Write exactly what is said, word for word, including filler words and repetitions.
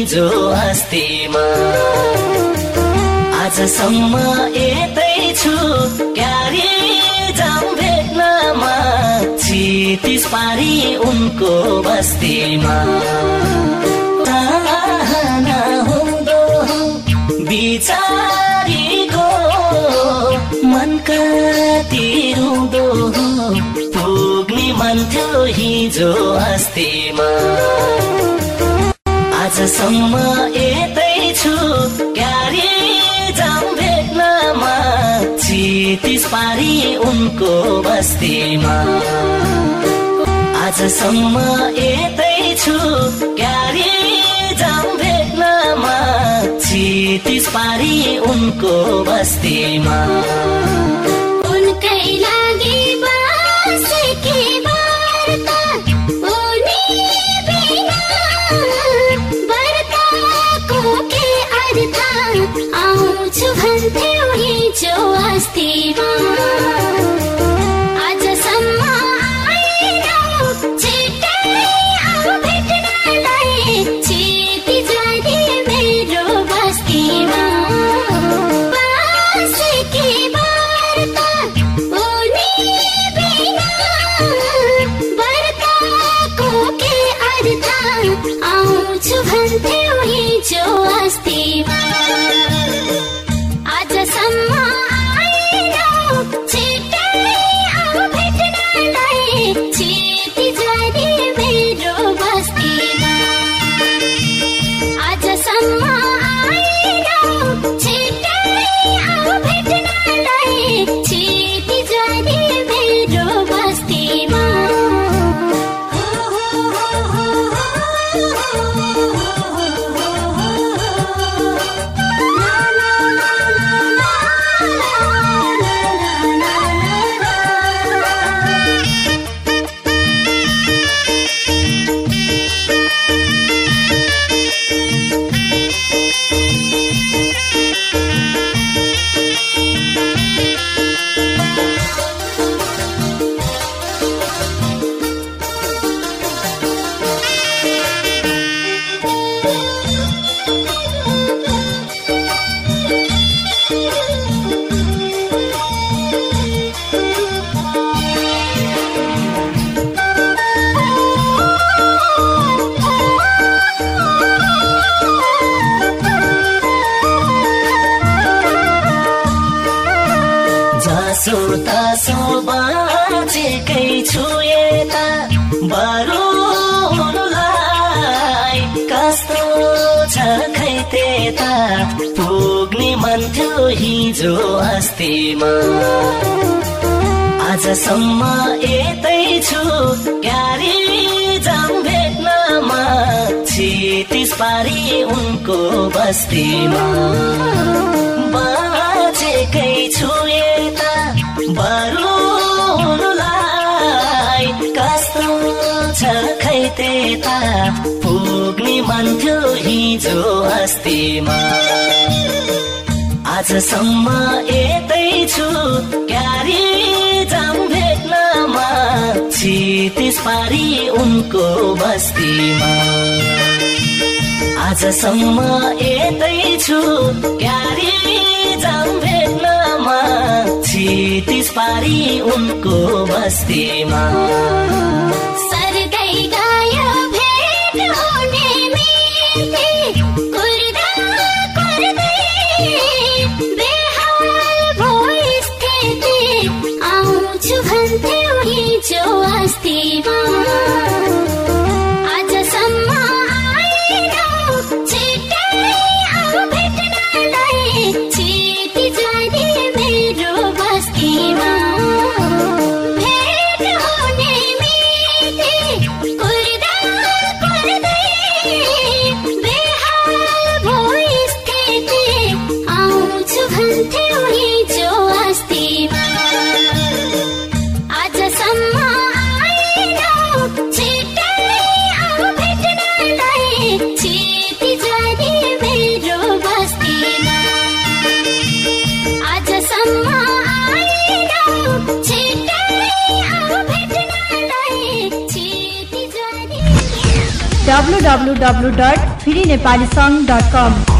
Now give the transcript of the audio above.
हिजो अस्तिमा आजसम्म यतै छु क्यारे जाम भेट्नमा क्षितिज पारी उनको बस्तीमा चाहना हुँदो बिचारीको मन कति रुँदो पुग्ने मन थियो हिजो अस्तिमा आजसम्म यतै छु क्यारे जाम भेट्नमा क्षितिज पारी उनको बस्तीमा आजसम्म यतै छु क्यारे जाम भेट्नमा क्षितिज पारी उनको बस्तीमा उनकै लागि बसेकी वार्ता उनी बिना वार्ताको के अर्थ आउँछु भन्थ्यौ हिजो अस्तिमा आजसम्म आएनौ छिट्टै आऊ भेट्नलाई क्षितिज पारी मेरो बस्तीमा बसेकी वार्ता उनी बिना वार्ताको के अर्थ आउँछु भन्थ्यौ हिजो अस्तिमा आजसम्म आएनौ छिट्टै आऊ भेट्नलाई क्षितिज पारी मेरो बस्तीमा आजसम्म आएनौ छिट्टै आऊ भेट्नलाई क्षितिज पारी मेरो बस्तीमा जसोतसो बाँचेकै छु यता बरु उनलाई कस्तो छ खै त्यता पुग्ने मन थियो हिजो अस्तिमा आजसम्म यतै छु क्यारे जाम भेट्नमा क्षितिज पारी उनको बस्तीमा बाँचेकै छु यता बरु उनलाई कस्तो छ खै त्यता पुग्ने मन थियो हिजो अस्तिमा आजसम्म यतै छु क्यारे जाम भेट्नमा क्षितिज पारी उनको बस्तीमा आजसम्म यतै छु क्यारे जाम भेट्नमा क्षितिज पारी उनको बस्तीमा सर्दै गयो भेट हुने मिति कुर्दा कुर्दै बेहाल भयो स्थिति आउँछु भन्थ्यौ हिजो अस्तिमा आजसम्म आएनौ छिट्टै आऊ भेट्नलाई क्षितिज पारी मेरो बस्तीमा भेट हुने मिति W W W dot free Nepali song dot कम।